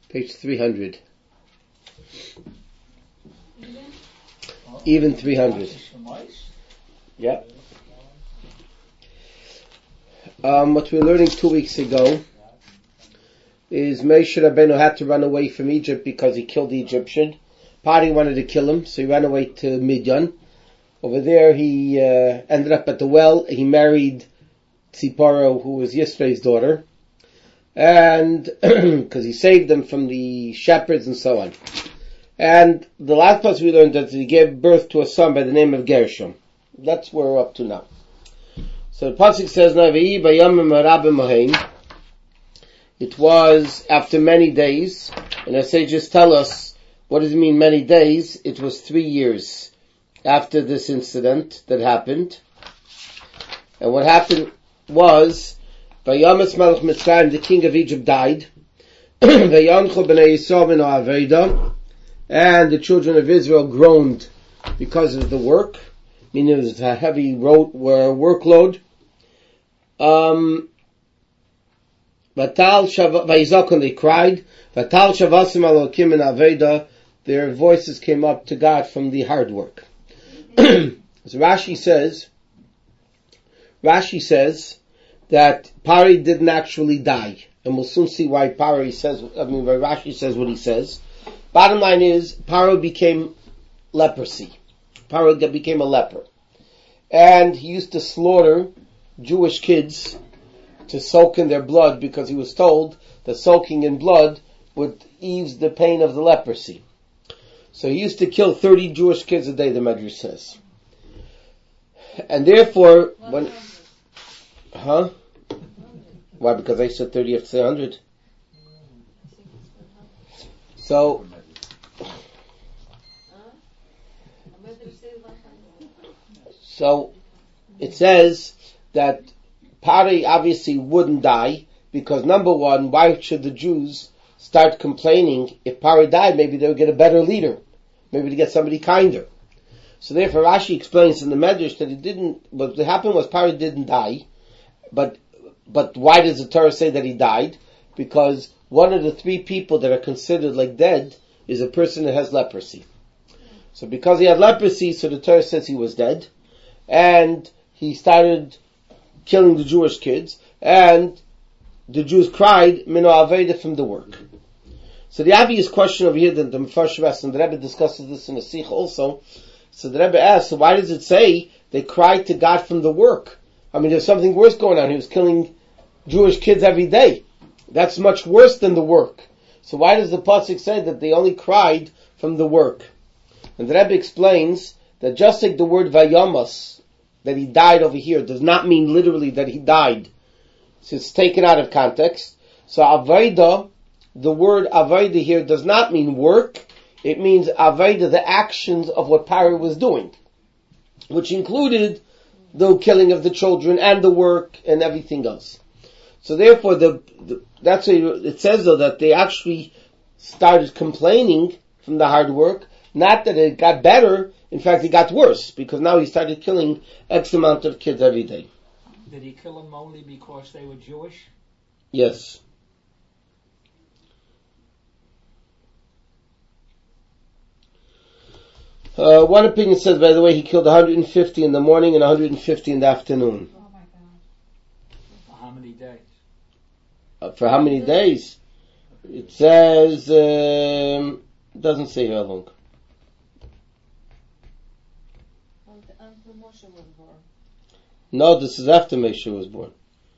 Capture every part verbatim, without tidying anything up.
Page three hundred. Even three hundred. Yeah. Um, what we were learning two weeks ago is Moshe Rabbeinu had to run away from Egypt because he killed the Egyptian. Pari wanted to kill him, so he ran away to Midian. Over there he uh, ended up at the well. He married Tzipora, who was Yisro's daughter. And because he saved them from the shepherds and so on. And the last part we learned that he gave birth to a son by the name of Gershom. That's where we're up to now. So the pasuk says, it was after many days, and I say just tell us, what does it mean many days? It was three years after this incident that happened. And what happened was, Vayamas Melech Mitzrayim, the king of Egypt, died. Vayanchu b'nei Yisrael min ha'aveda, and the children of Israel groaned because of the work, meaning it was a heavy road, workload. Um, Vatal Vayizakon, they cried. Vatal Shavasim Elokim min ha'aveda, their voices came up to God from the hard work. So Rashi says, Rashi says, that Pari didn't actually die. And we'll soon see why Pari says, I mean, why Rashi says what he says. Bottom line is, Paro became leprosy. Paro became a leper. And he used to slaughter Jewish kids to soak in their blood because he was told that soaking in blood would ease the pain of the leprosy. So he used to kill thirty Jewish kids a day, the Medrash says. And therefore, when... Huh? Why? Because I said thirty after one hundred. So, so it says that Pari obviously wouldn't die because number one, why should the Jews start complaining? If Pari died, maybe they would get a better leader, maybe to get somebody kinder. So therefore, Rashi explains in the Medrash that it didn't. What happened was Pari didn't die. But but why does the Torah say that he died? Because one of the three people that are considered like dead is a person that has leprosy. So because he had leprosy, so the Torah says he was dead. And he started killing the Jewish kids. And the Jews cried, Mino Aveda, from the work. So the obvious question over here that the Mefarshim asks, and the Rebbe discusses this in a Sikh also. So the Rebbe asks, so why does it say they cried to God from the work? I mean, there's something worse going on. He was killing Jewish kids every day. That's much worse than the work. So why does the pasuk say that they only cried from the work? And the Rebbe explains that just like the word vayamas, that he died over here, does not mean literally that he died. So it's taken out of context. So aveda, the word aveda here does not mean work. It means aveda, the actions of what Pari was doing, which included the killing of the children and the work and everything else. So therefore, the, the that's what it says though, that they actually started complaining from the hard work. Not that it got better, in fact it got worse, because now he started killing X amount of kids every day. Did he kill them only because they were Jewish? Yes. Uh, one opinion says, by the way, he killed one hundred fifty in the morning and one hundred fifty in the afternoon. Oh my God. For how many days? Uh, for how many days? It says, um, it doesn't say how long. Until Moshe was born. No, this is after Moshe was born.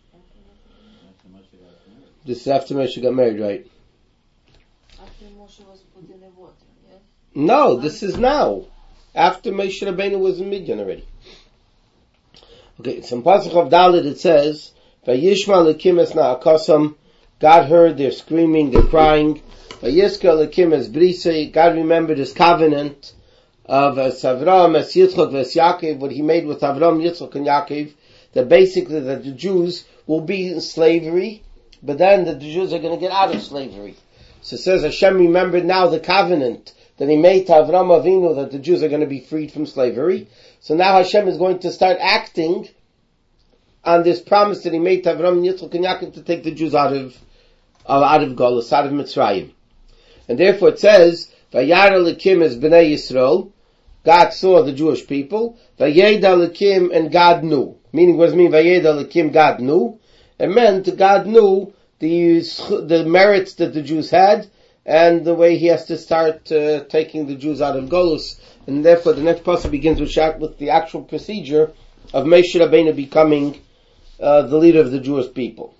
This is after Moshe got married, right? After Moshe was put in the water, yes? No, this is now. After Moshe Rabbeinu was in Midian already. Okay, so in Pasuk of Dalet it says, Vayishma lekim es na'akasam, God heard their screaming, their crying. Vayiska lekim es brisei, God remembered his covenant of es Avram, es Yitzchak, es Yaakov, what he made with Avram, Yitzchak, and Yaakov, that basically that the Jews will be in slavery, but then that the Jews are going to get out of slavery. So it says Hashem remembered now the covenant that he made to Avram Avinu that the Jews are going to be freed from slavery. So now Hashem is going to start acting on this promise that he made to Avram, Yitzchak, and Yaakov to take the Jews out of uh, out of Golus, out of Mitzrayim. And therefore it says, Vayar Elikim is Bnei Yisrael, God saw the Jewish people, Vayed Elikim, and God knew. Meaning, what does it mean, Vayed Elikim, God knew? It meant God knew the, the merits that the Jews had, and the way he has to start uh, taking the Jews out of Golus. And therefore the next passage begins with, with the actual procedure of Moshe Rabbeinu becoming uh, the leader of the Jewish people.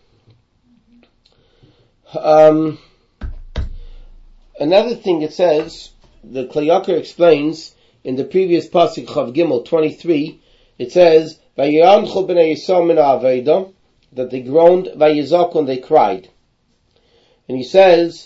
Um, another thing it says, the Kli Yakar explains in the previous pasuk Chav Gimel twenty-three, it says, "Vayiranchu b'nei Yisrael min ha'aveda," that they groaned, "Vayizaku," and they cried. And he says,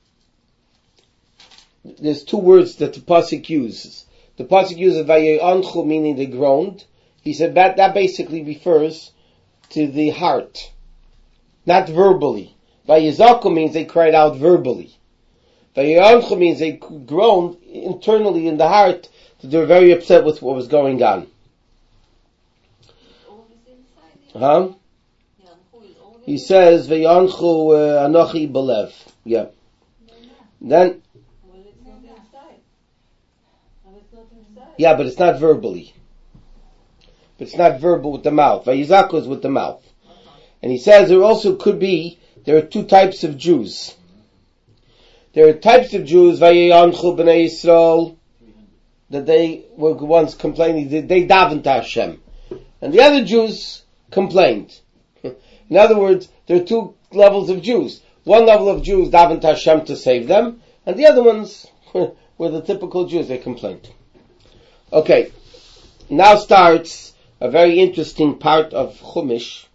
there's two words that the pasuk uses. The pasuk uses "Vayiranchu," meaning they groaned. He said that that basically refers to the heart, not verbally. Vayizaku means they cried out verbally. Vayiranchu means they groaned internally in the heart, that they were very upset with what was going on. Huh? He says, Vayanchu Anochi Belev. Yeah. Then, yeah, but it's not verbally. But it's not verbal with the mouth. Vayizaku is with the mouth. And he says there also could be, there are two types of Jews. There are types of Jews, Vayiranchu b'nei Yisrael, that they were once complaining, they, they davened to Hashem. And the other Jews complained. In other words, there are two levels of Jews. One level of Jews davened to Hashem to save them, and the other ones were the typical Jews, they complained. Okay, now starts a very interesting part of Chumash,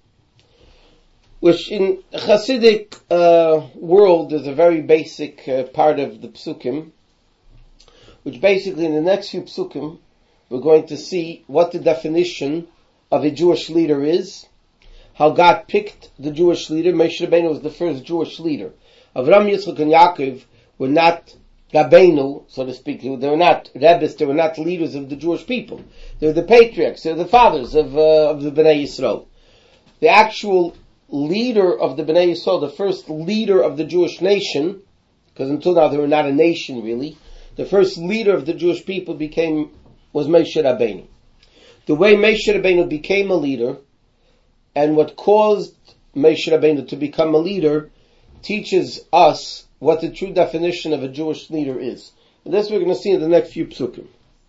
which in Hasidic uh, world is a very basic uh, part of the Psukim, which basically in the next few Psukim we're going to see what the definition of a Jewish leader is, how God picked the Jewish leader. Moshe Rabbeinu was the first Jewish leader. Avram, Yitzchak, and Yaakov were not Rabbeinu, so to speak. They were not Rebbes, they were not leaders of the Jewish people. They were the patriarchs, they were the fathers of, uh, of the Bnei Yisrael. The actual leader of the Bnei Yisrael, the first leader of the Jewish nation, because until now they were not a nation really, the first leader of the Jewish people became, was Moshe Rabbeinu. The way Moshe Rabbeinu became a leader, and what caused Moshe Rabbeinu to become a leader, teaches us what the true definition of a Jewish leader is. And that's what we're going to see in the next few psukim.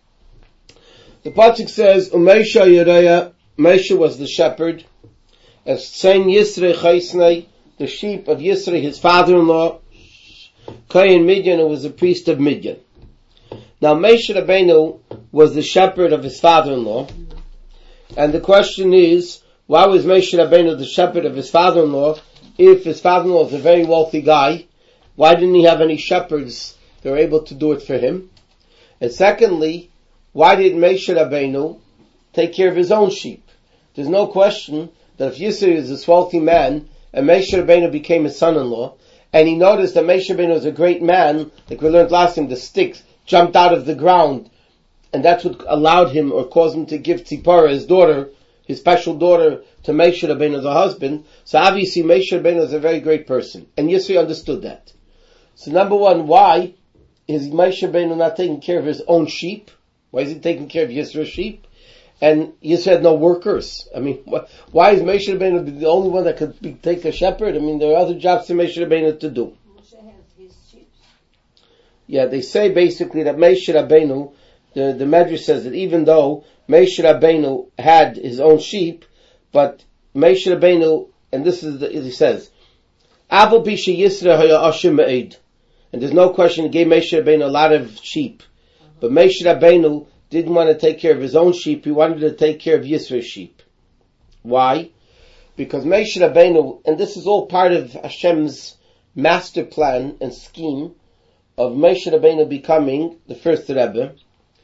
The pasuk says, Moshe Yereya, Moshe was the shepherd, as Sein Yisrei Chaisnei, the sheep of Yisrei, his father-in-law, Kayin Midian, who was a priest of Midian. Now Moshe Rabbeinu was the shepherd of his father-in-law, and the question is, why was Moshe Rabbeinu the shepherd of his father-in-law? If his father-in-law was a very wealthy guy, why didn't he have any shepherds that were able to do it for him? And secondly, why did Moshe Rabbeinu take care of his own sheep? There's no question that if Yisro is this wealthy man, and Moshe Rabbeinu became his son-in-law, and he noticed that Moshe Rabbeinu was a great man, like we learned last time, the sticks jumped out of the ground, and that's what allowed him or caused him to give Tzipora, his daughter, his special daughter, to Moshe Rabbeinu as a husband. So obviously Moshe Rabbeinu is a very great person, and Yisro understood that. So number one, why is Moshe Rabbeinu not taking care of his own sheep? Why is he taking care of Yisro's sheep? And Yisro had no workers. I mean, why is Moshe Rabbeinu the only one that could be, take a shepherd? I mean, there are other jobs for Moshe Rabbeinu to do. Moshe has his sheep. Yeah, they say basically that Moshe Rabbeinu, the, the Medrash says that even though Moshe Rabbeinu had his own sheep, but Moshe Rabbeinu, and this is the, he says, Aval Pisha Yisra Haya Ashim Ma'id. And there's no question he gave Moshe Rabbeinu a lot of sheep. Uh-huh. But Moshe Rabbeinu didn't want to take care of his own sheep, he wanted to take care of Yisro's sheep. Why? Because Moshe Rabbeinu, and this is all part of Hashem's master plan and scheme of Moshe Rabbeinu becoming the first Rebbe.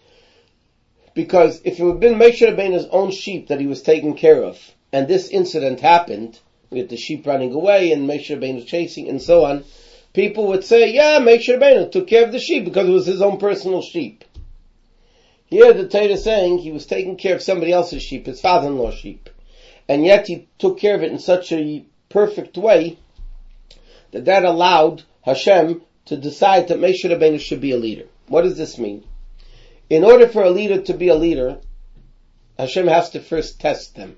Because if it had been Moshe Rabbeinu's own sheep that he was taking care of, and this incident happened, with the sheep running away and Moshe Rabbeinu chasing and so on, people would say, yeah, Moshe Rabbeinu took care of the sheep because it was his own personal sheep. Here the Torah is saying he was taking care of somebody else's sheep, his father-in-law's sheep. And yet he took care of it in such a perfect way that that allowed Hashem to decide that Moshe Rabbeinu should be a leader. What does this mean? In order for a leader to be a leader, Hashem has to first test them.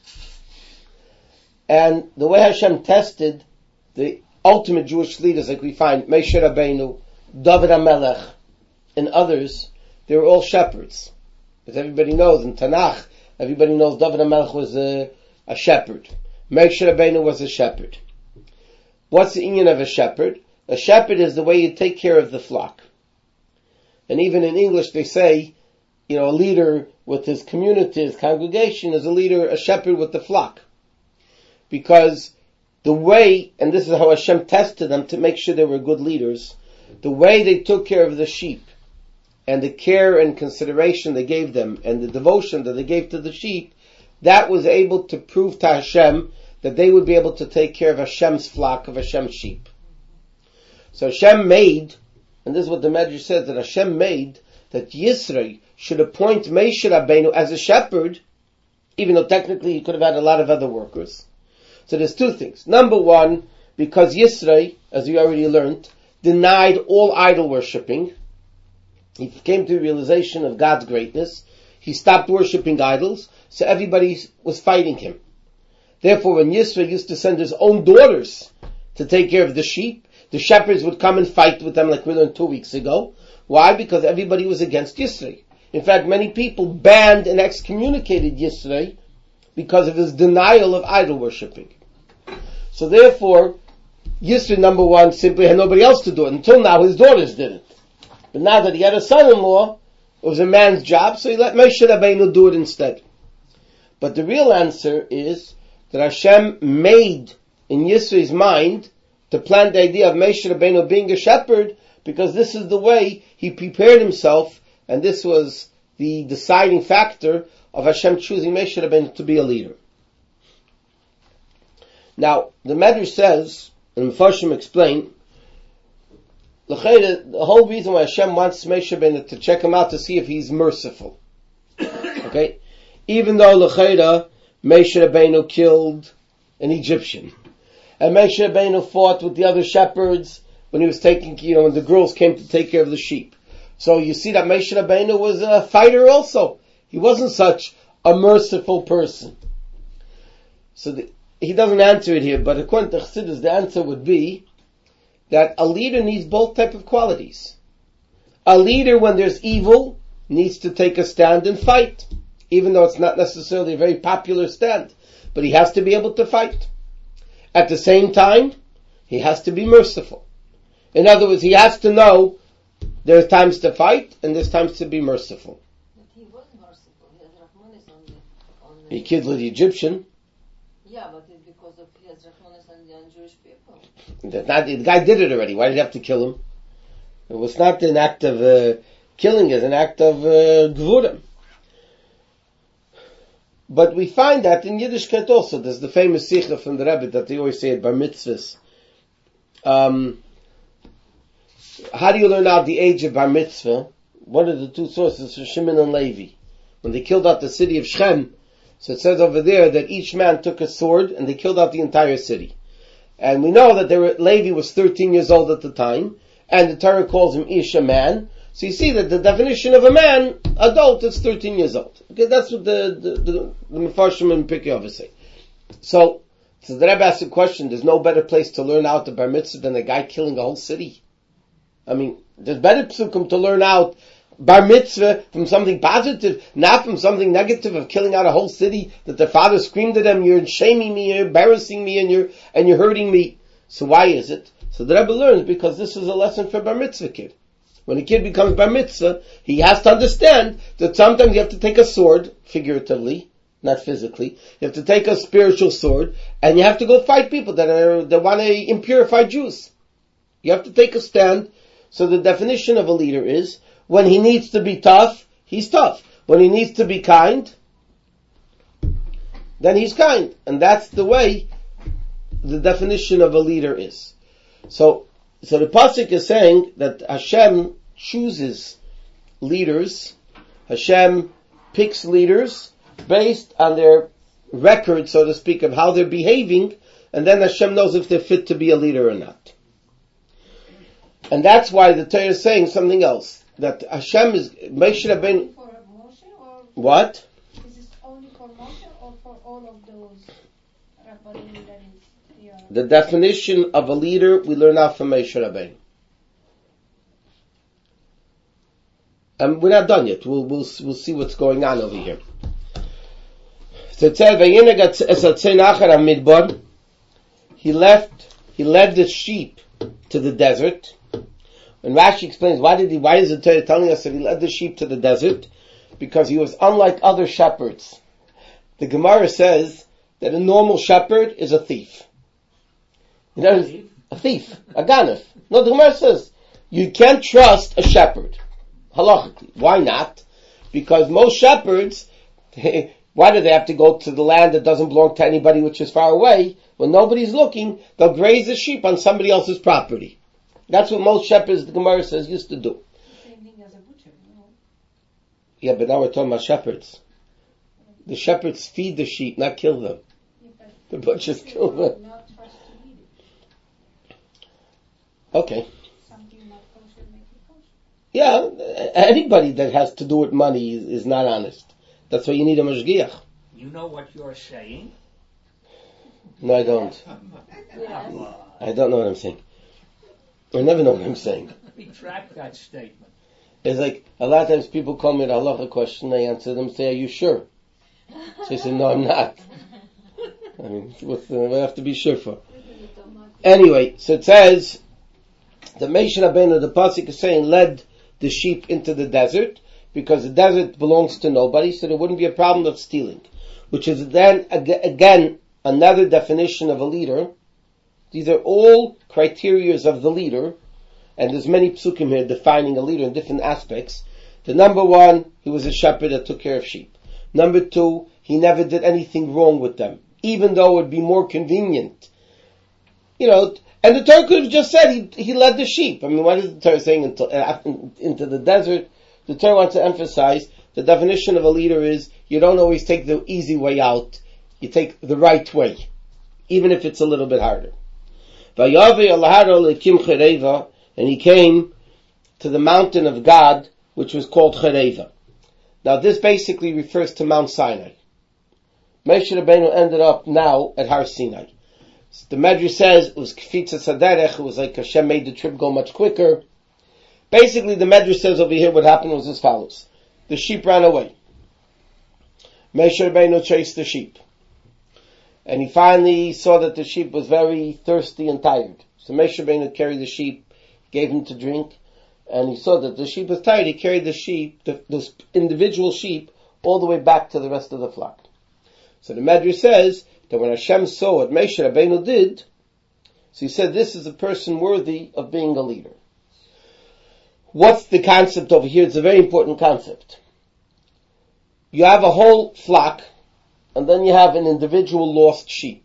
And the way Hashem tested the ultimate Jewish leaders, like we find Moshe Rabbeinu, David HaMelech, and others, they were all shepherds. As everybody knows, in Tanakh, everybody knows David HaMelech was a, a shepherd. Moshe Rabbeinu was a shepherd. What's the inyan of a shepherd? A shepherd is the way you take care of the flock. And even in English they say, you know, a leader with his community, his congregation, is a leader, a shepherd with the flock. Because the way, and this is how Hashem tested them to make sure they were good leaders, the way they took care of the sheep, and the care and consideration they gave them, and the devotion that they gave to the sheep, that was able to prove to Hashem that they would be able to take care of Hashem's flock, of Hashem's sheep. So Hashem made, and this is what the Medrash says, that Hashem made that Yisro should appoint Moshe Rabbeinu as a shepherd, even though technically he could have had a lot of other workers. So there's two things. Number one, because Yisro, as we already learned, denied all idol worshipping. He came to the realization of God's greatness. He stopped worshipping idols, so everybody was fighting him. Therefore, when Yisro used to send his own daughters to take care of the sheep, the shepherds would come and fight with them like we learned two weeks ago. Why? Because everybody was against Yisro. In fact, many people banned and excommunicated Yisro because of his denial of idol worshipping. So therefore, Yisro, number one, simply had nobody else to do it. Until now, his daughters did it. But now that he had a son-in-law, it was a man's job, so he let Moshe Rabbeinu do it instead. But the real answer is that Hashem made in Yisro's mind to plant the idea of Moshe Rabbeinu being a shepherd, because this is the way he prepared himself, and this was the deciding factor of Hashem choosing Moshe Rabbeinu to be a leader. Now, the Medrash says, and Mepharshim explain, the whole reason why Hashem wants Moshe Rabbeinu to check him out to see if he's merciful. Okay? Even though L'cheira, Moshe Rabbeinu killed an Egyptian. And Moshe Rabbeinu fought with the other shepherds when he was taking, you know, when the girls came to take care of the sheep. So you see that Moshe Rabbeinu was a fighter also. He wasn't such a merciful person. So the, he doesn't answer it here, but according to Chassidus, the answer would be that a leader needs both type of qualities. A leader, when there's evil, needs to take a stand and fight, even though it's not necessarily a very popular stand. But he has to be able to fight. At the same time, he has to be merciful. In other words, he has to know there's times to fight and there's times to be merciful. But he was merciful. He has Rahmanis on the... On the He killed the Egyptian. Yeah, but it's because of he has Rahmanis on the on Jewish people. That not, the guy did it already. Why did he have to kill him? It was not an act of uh, killing, it's an act of uh, gvurim. But we find that in Yiddishkeit also. There's the famous Sikha from the Rebbe that they always say at Bar Mitzvahs. Um, how do you learn out the age of Bar Mitzvah? One of the two sources is Shimon and Levi. When they killed out the city of Shechem, so it says over there that each man took a sword and they killed out the entire city. And we know that there were, Levi was thirteen years old at the time, and the Torah calls him Ish, a man. So you see that the definition of a man, adult, is thirteen years old. Okay, that's what the the the, the Mefarshim and Pirkei Avos say. So, so the Rebbe asked the question: there's no better place to learn out the Bar Mitzvah than a guy killing a whole city. I mean, there's better psukim to learn out Bar Mitzvah from something positive, not from something negative of killing out a whole city that the father screamed at them, "You're shaming me, you're embarrassing me, and you're and you're hurting me." So why is it? So the Rebbe learns because this is a lesson for Bar Mitzvah kid. When a kid becomes Bar Mitzvah, he has to understand that sometimes you have to take a sword, figuratively, not physically. You have to take a spiritual sword, and you have to go fight people that are that want to impurify Jews. You have to take a stand. So the definition of a leader is, when he needs to be tough, he's tough. When he needs to be kind, then he's kind. And that's the way the definition of a leader is. So, so the Pasuk is saying that Hashem chooses leaders. Hashem picks leaders based on their record, so to speak, of how they're behaving, and then Hashem knows if they're fit to be a leader or not. And that's why the Torah is saying something else. That Hashem is, Moshe Rabbeinu, For Moshe, or what? is this only for Moshe or for all of those Rabbanim that is here? The definition of a leader we learn out from Moshe Rabbeinu. And we're not done yet. We'll, we'll, we'll see what's going on over here. So it says, he left, he led the sheep to the desert. And Rashi explains, why did he, why is the Torah telling us that he led the sheep to the desert? Because he was unlike other shepherds. The Gemara says that a normal shepherd is a thief. You know, a thief, a ganef. No, the Gemara says, you can't trust a shepherd. Halachically. Why not? Because most shepherds, why do they have to go to the land that doesn't belong to anybody which is far away? When nobody's looking, they'll graze the sheep on somebody else's property. That's what most shepherds, the Gemara says, used to do. Same thing as a butcher, no? Yeah, but now we're talking about shepherds. The shepherds feed the sheep, not kill them. Yeah, The butchers kill them. not trust to eat it. Okay. Something not kosher, make it kosher. Yeah, anybody that has to do with money is, is not honest. That's why you need a mashgiach. You know what you're saying? No, I don't. Yes. I don't know what I'm saying. I never know what I'm saying. Retract that statement. It's like, a lot of times people call me a halacha question, I answer them, say, are you sure? So I say, no, I'm not. I mean, what's the, what do I have to be sure for? Anyway, so it says, the Moshe Rabbeinu, the pasuk is saying, led the sheep into the desert, because the desert belongs to nobody, so there wouldn't be a problem of stealing. Which is then, again, another definition of a leader. These are all criterias of the leader, and there's many psukim here defining a leader in different aspects. The number one, he was a shepherd that took care of sheep. Number two, he never did anything wrong with them, even though it would be more convenient. You know, and the Torah could have just said he, he led the sheep. I mean, what is the Torah saying into, uh, into the desert? The Torah wants to emphasize the definition of a leader is you don't always take the easy way out. You take the right way, even if it's a little bit harder. And he came to the mountain of God, which was called Chereva. Now this basically refers to Mount Sinai. Moshe Rabbeinu ended up now at Har Sinai. The Medrash says it was Kfitza Saderech, it was like Hashem made the trip go much quicker. Basically the Medrash says over here what happened was as follows. The sheep ran away. Moshe Rabbeinu chased the sheep. And he finally saw that the sheep was very thirsty and tired. So Moshe Rabbeinu carried the sheep, gave him to drink, and he saw that the sheep was tired. He carried the sheep, the, the individual sheep, all the way back to the rest of the flock. So the Medrash says that when Hashem saw what Moshe Rabbeinu did, so he said, this is a person worthy of being a leader. What's the concept over here? It's a very important concept. You have a whole flock, and then you have an individual lost sheep.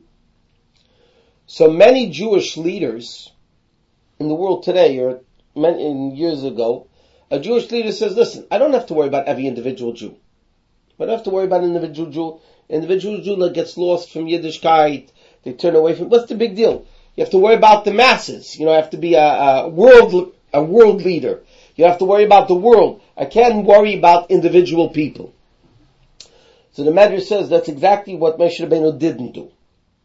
So many Jewish leaders in the world today, or many years ago, a Jewish leader says, listen, I don't have to worry about every individual Jew. I don't have to worry about an individual Jew. Individual Jew that gets lost from Yiddishkeit, they turn away from, what's the big deal? You have to worry about the masses. You know, I have to be a, a world, a world leader. You have to worry about the world. I can't worry about individual people. So the Medrash says that's exactly what Moshe Rabbeinu didn't do.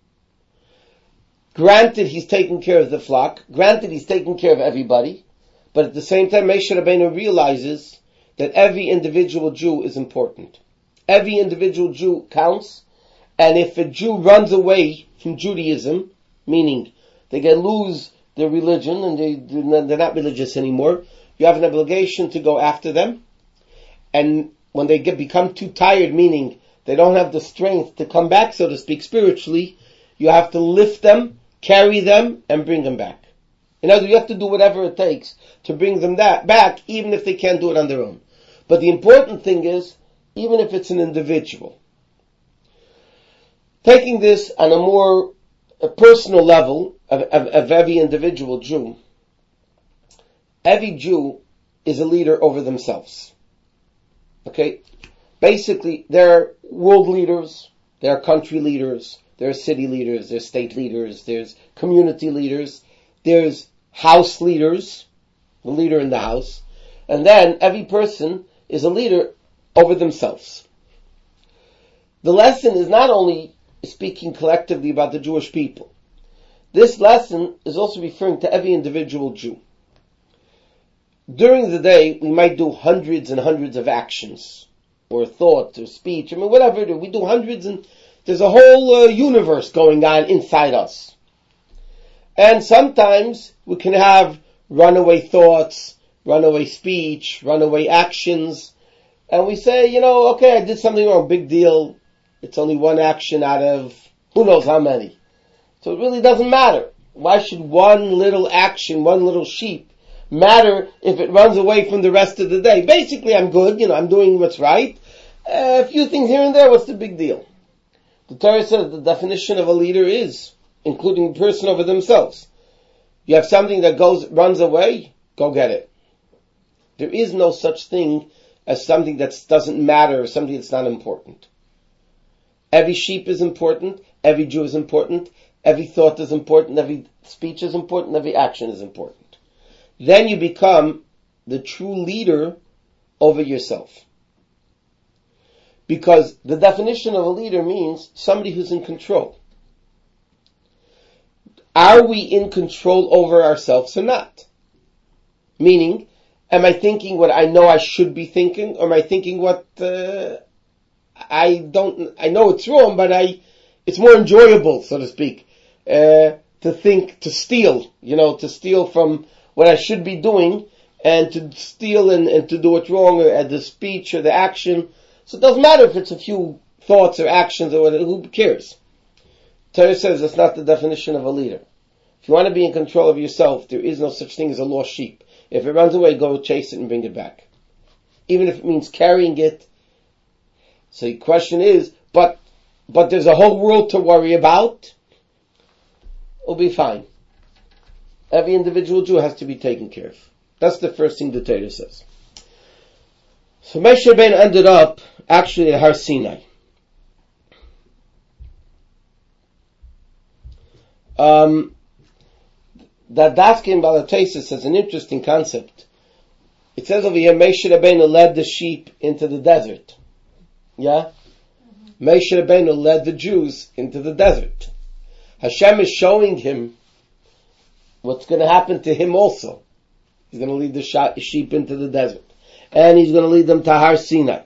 Granted, he's taking care of the flock. Granted, he's taking care of everybody. But at the same time, Moshe Rabbeinu realizes that every individual Jew is important. Every individual Jew counts. And if a Jew runs away from Judaism, meaning they get lose their religion and they, they're not religious anymore, you have an obligation to go after them. And when they get become too tired, meaning they don't have the strength to come back, so to speak, spiritually, you have to lift them, carry them, and bring them back. In other words, you have to do whatever it takes to bring them that back, even if they can't do it on their own. But the important thing is, even if it's an individual, taking this on a more a personal level of, of, of every individual Jew, every Jew is a leader over themselves. Okay? Basically, there are world leaders, there are country leaders, there are city leaders, there's state leaders, there's community leaders, there's house leaders, the leader in the house, and then every person is a leader over themselves. The lesson is not only speaking collectively about the Jewish people. This lesson is also referring to every individual Jew. During the day, we might do hundreds and hundreds of actions, or thought, or speech, I mean, whatever, we do hundreds, and there's a whole uh, universe going on inside us. And sometimes we can have runaway thoughts, runaway speech, runaway actions, and we say, you know, okay, I did something wrong, big deal, it's only one action out of who knows how many. So it really doesn't matter. Why should one little action, one little sheep, matter if it runs away from the rest of the day? Basically, I'm good, you know, I'm doing what's right. Uh, a few things here and there, what's the big deal? The Torah says the definition of a leader is, including the person over themselves. You have something that goes, runs away, go get it. There is no such thing as something that doesn't matter or something that's not important. Every sheep is important, every Jew is important, every thought is important, every speech is important, every action is important. Then you become the true leader over yourself. Because the definition of a leader means somebody who's in control. Are we in control over ourselves or not? Meaning, am I thinking what I know I should be thinking, or am I thinking what uh, I don't, I know it's wrong, but I, it's more enjoyable, so to speak, uh, to think, to steal, you know, to steal from what I should be doing, and to steal and, and to do it wrong, or at the speech or the action. So it doesn't matter if it's a few thoughts or actions or whatever, who cares? Torah says that's not the definition of a leader. If you want to be in control of yourself, there is no such thing as a lost sheep. If it runs away, go chase it and bring it back. Even if it means carrying it. So the question is, but, but there's a whole world to worry about. We'll be fine. Every individual Jew has to be taken care of. That's the first thing the Torah says. So Moshe Rabbeinu ended up actually at Har Sinai. Um, that Daskin Balatesa says an interesting concept. It says over here, Moshe Rabbeinu led the sheep into the desert. Yeah? Mm-hmm. Moshe Rabbeinu led the Jews into the desert. Hashem is showing him what's going to happen to him also. He's going to lead the sheep into the desert. And he's going to lead them to Har Sinai.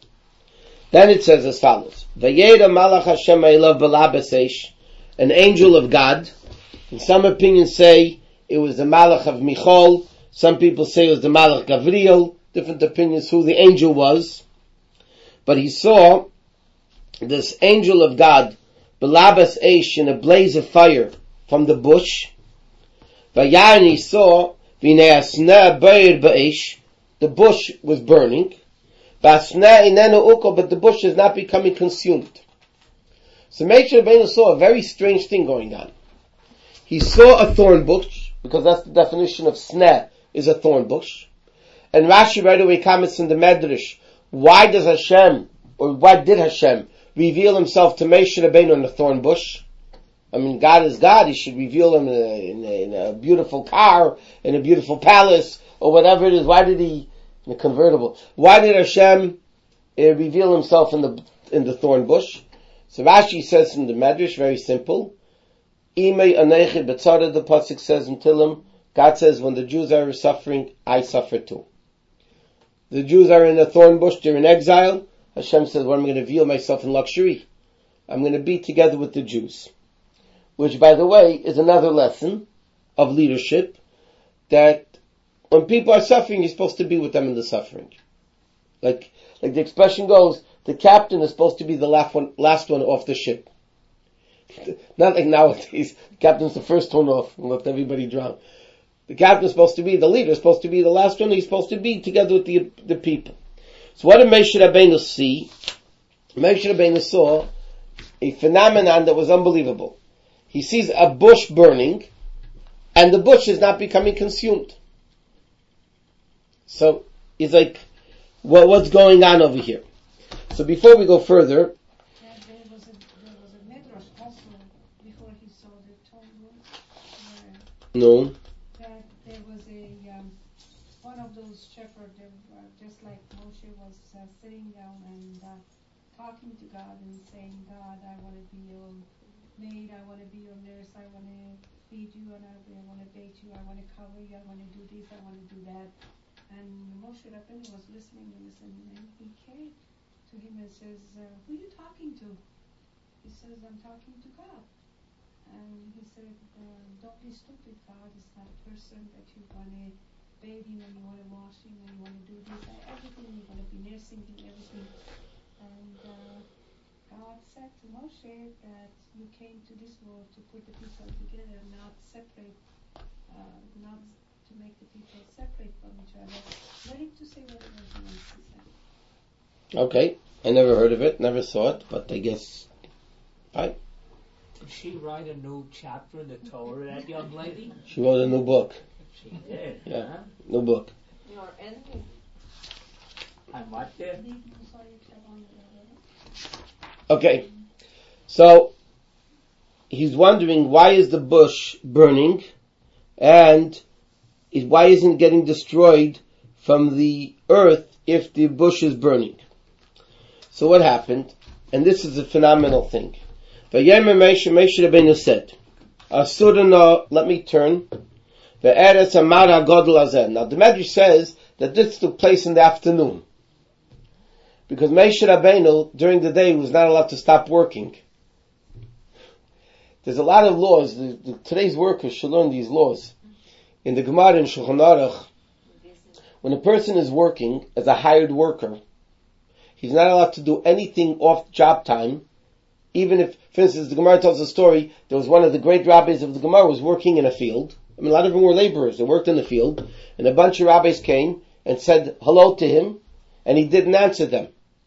Then it says as follows. Vayera malach Hashem elav balabes eish, an angel of God. And some opinions say it was the malach of Michal. Some people say it was the malach Gavriel. Different opinions who the angel was. But he saw this angel of God, balabes eish, in a blaze of fire from the bush. Vayar, and he saw v'nei asneh ba'ir ba'eish. The bush was burning, but the bush is not becoming consumed. So Moshe Rabbeinu saw a very strange thing going on. He saw a thorn bush, because that's the definition of sneh, is a thorn bush. And Rashi right away comments in the Medrash, why does Hashem, or why did Hashem reveal himself to Moshe Rabbeinu in a thorn bush? I mean, God is God, he should reveal him in a, in a, in a beautiful car, in a beautiful palace, or whatever it is. Why did he, in a convertible, why did Hashem uh, reveal himself in the in the thorn bush? So Rashi says in the Medrash, very simple, Imei anechi betzara, the pasuk says in Tehillim, God says, when the Jews are suffering, I suffer too. The Jews are in a thorn bush, they're in exile. Hashem says, well, I'm going to reveal myself in luxury. I'm going to be together with the Jews. Which, by the way, is another lesson of leadership, that when people are suffering, you're supposed to be with them in the suffering. Like, like the expression goes, the captain is supposed to be the last one, last one off the ship. Not like nowadays, the captain's the first one off and let everybody drown. The captain is supposed to be, the leader is supposed to be the last one, he's supposed to be together with the, the people. So what did Moshe Rabbeinu see? Moshe Rabbeinu saw a phenomenon that was unbelievable. He sees a bush burning, and the bush is not becoming consumed. So, he's like, well, what's going on over here? So before we go further... Yeah, there was a, there was a Medrash also, before he saw the thorn bush, No. that one of those shepherds, uh, just like Moshe was uh, sitting down and uh, talking to God and saying, God, I want to be your maid, I want to be your nurse, I want to feed you, and I, I want to bathe you, I want to cover you, I want to do this, I want to do that. And Moshe Rabbeinu was listening and listening, and he came to him and says, uh, who are you talking to? He says, I'm talking to God. And he said, uh, don't be stupid, God is not a person that you want to bathe him and you want to wash him and you want to do this, everything, you want to be nursing him, everything. And uh, God said to Moshe that you came to this world to put the people together, not separate, uh, not to make the people separate from each other. Let him to say whatever he wants to say. Okay, I never heard of it, never saw it, but I guess, fine. Did she write a new chapter in the Torah, that young lady? She wrote a new book. She did, Yeah, huh? new book. Your enemy. I'm what there? Okay, so he's wondering why is the bush burning, and is, why isn't it getting destroyed from the earth if the bush is burning? So what happened? And this is a phenomenal thing. Vayemer Moshe, Moshe Rabbeinu said, Asurana, let me turn. Ve'eretz amara godel hazeh. Now the Medrash says that this took place in the afternoon. Because Moshe Rabbeinu, during the day, was not allowed to stop working. There's a lot of laws. The, the, today's workers should learn these laws. In the Gemara in Shulchan Aruch, when a person is working as a hired worker, he's not allowed to do anything off job time. Even if, for instance, the Gemara tells a story, there was one of the great rabbis of the Gemara was working in a field. I mean, a lot of them were laborers. They worked in the field. And a bunch of rabbis came and said hello to him, and he didn't answer them.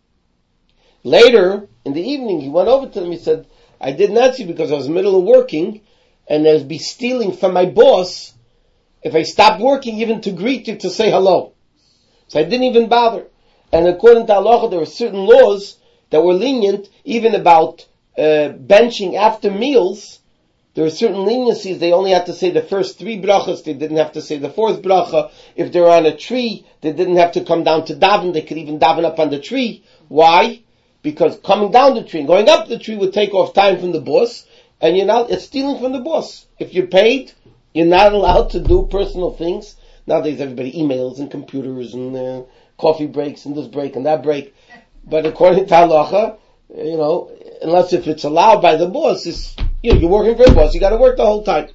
Later, in the evening, he went over to them. He said, I didn't answer you because I was in the middle of working, and I'd be stealing from my boss if I stopped working even to greet you, to say hello. So I didn't even bother. And according to halacha, there were certain laws that were lenient, even about uh, benching after meals. There were certain leniencies. They only had to say the first three brachas. They didn't have to say the fourth bracha. If they were on a tree, they didn't have to come down to daven. They could even daven up on the tree. Why? Because coming down the tree and going up the tree would take off time from the boss, and you're not, it's stealing from the boss. If you're paid, you're not allowed to do personal things. Nowadays everybody emails and computers and uh, coffee breaks and this break and that break. But according to halacha, you know, unless if it's allowed by the boss, it's, you know, you're working for the boss, you gotta work the whole time.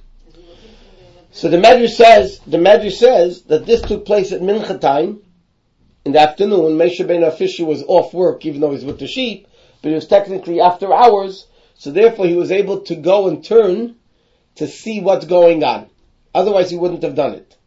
So the Medrash says, the Medrash says that this took place at Mincha time, in the afternoon. Moshe Rabbeinu officially was off work, even though he was with the sheep, but he was technically after hours, so therefore he was able to go and turn to see what's going on. Otherwise he wouldn't have done it.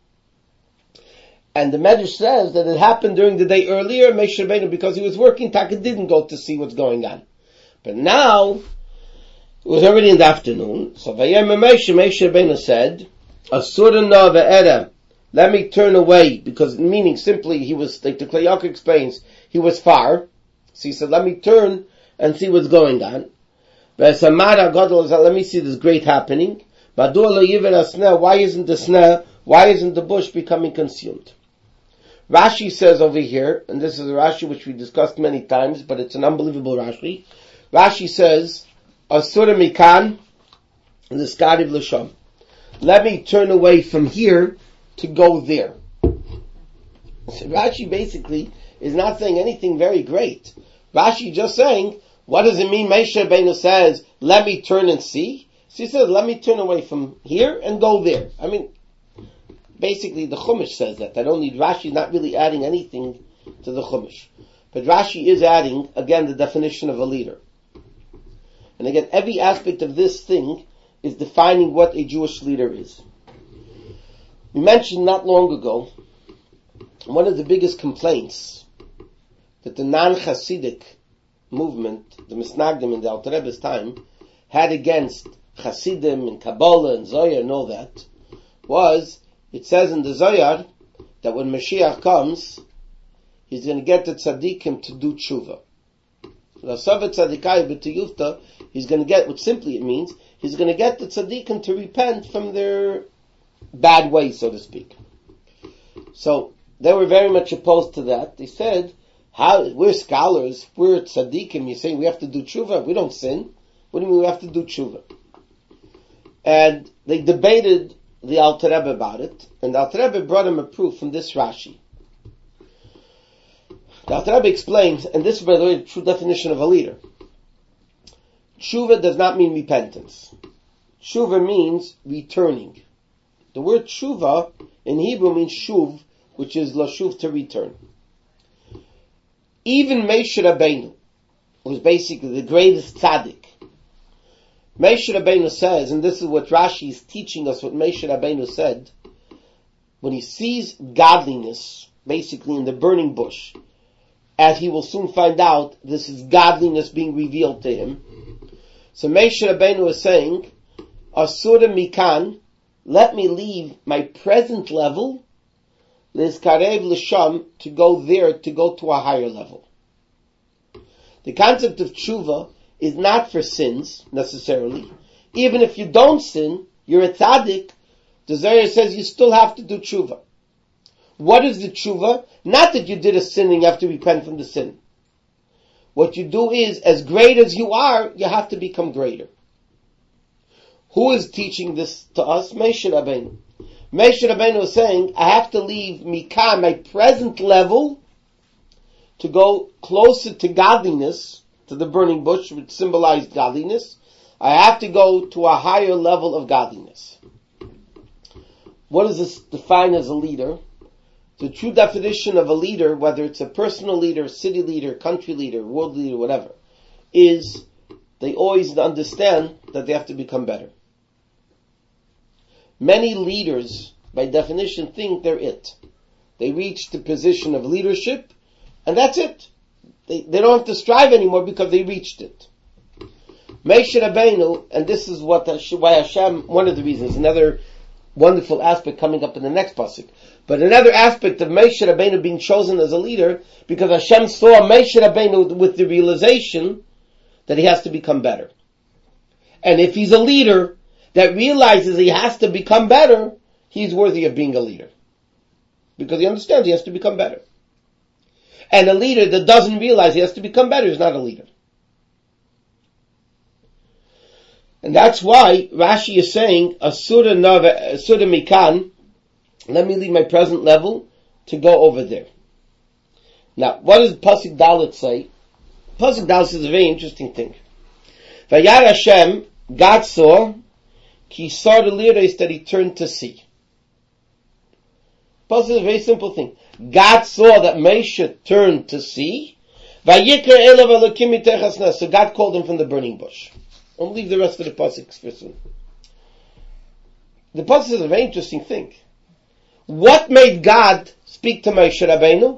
And the Medrash says that it happened during the day earlier. Moshe Rabbeinu, because he was working, Taka didn't go to see what's going on. But now, it was already in the afternoon, so Vayemer Moshe, Moshe Rabbeinu said, Asurana ve'era, let me turn away, because meaning simply he was, like the Klei Yakar explains, he was far. So he said, let me turn and see what's going on. Let me see this great happening. Why isn't the sneh, why isn't the bush becoming consumed? Rashi says over here, and this is a Rashi which we discussed many times, but it's an unbelievable Rashi. Rashi says, Asura mikan, the skadiv l'sham. Let me turn away from here to go there. So Rashi basically is not saying anything very great. Rashi just saying, what does it mean? Moshe Rabbeinu says, let me turn and see. So he says, let me turn away from here and go there. I mean, basically the Chumash says that. I don't need Rashi not really adding anything to the Chumash. But Rashi is adding, again, the definition of a leader. And again, every aspect of this thing is defining what a Jewish leader is. We mentioned not long ago, one of the biggest complaints that the non-Hasidic movement, the Misnagdim in the Alter Rebbe's time, had against Hasidim and Kabbalah and Zohar and all that, was, it says in the Zohar, that when Mashiach comes, he's going to get the tzaddikim to do tshuva. He's going to get, what simply it means, he's going to get the tzaddikim to repent from their bad ways, so to speak. So, they were very much opposed to that. They said, "How we're scholars, we're tzaddikim. You're saying we have to do tshuva? We don't sin. What do you mean we have to do tshuva?" And they debated the Alter Rebbe about it, and the Alter Rebbe brought him a proof from this Rashi. The Alter Rebbe explains, and this is, by the way, the true definition of a leader. Tshuva does not mean repentance. Tshuva means returning. The word tshuva in Hebrew means shuv, which is lashuv, to return. Even Moshe Rabbeinu was basically the greatest tzaddik. Moshe Rabbeinu says, and this is what Rashi is teaching us, what Moshe Rabbeinu said, when he sees godliness, basically in the burning bush, as he will soon find out, this is godliness being revealed to him. So Moshe Rabbeinu is saying, Asura mikan, let me leave my present level, lizkarev l'sham, to go there, to go to a higher level. The concept of tshuva is not for sins, necessarily. Even if you don't sin, you're a tzaddik, the Zohar says you still have to do tshuva. What is the tshuva? Not that you did a sin and you have to repent from the sin. What you do is, as great as you are, you have to become greater. Who is teaching this to us? Moshe Rabbeinu. Moshe Rabbeinu is saying, I have to leave Mikah, my present level, to go closer to godliness, to the burning bush, which symbolized godliness. I have to go to a higher level of godliness. What is this defined as a leader? The true definition of a leader, whether it's a personal leader, city leader, country leader, world leader, whatever, is they always understand that they have to become better. Many leaders, by definition, think they're it. They reach the position of leadership, and that's it. They, they don't have to strive anymore because they reached it. Moshe Rabbeinu, and this is what why Hashem, one of the reasons, another wonderful aspect coming up in the next pasuk. But another aspect of Moshe Rabbeinu being chosen as a leader, because Hashem saw Moshe Rabbeinu with the realization that he has to become better. And if he's a leader that realizes he has to become better, he's worthy of being a leader. Because he understands he has to become better. And a leader that doesn't realize he has to become better is not a leader. And that's why Rashi is saying, Asura Nava, Asura Mikan, let me leave my present level to go over there. Now, what does Pasuk Dalet say? Pasuk Dalet says a very interesting thing. Vayar Hashem, God saw, Ki saw the lirais that he turned to see. Pasuk is a very simple thing. God saw that Moshe turned to see. Vayikra elav elokim mitechas nes. So God called him from the burning bush. I'll leave the rest of the pasuk for soon. The pasuk is a very interesting thing. What made God speak to Moshe Rabbeinu?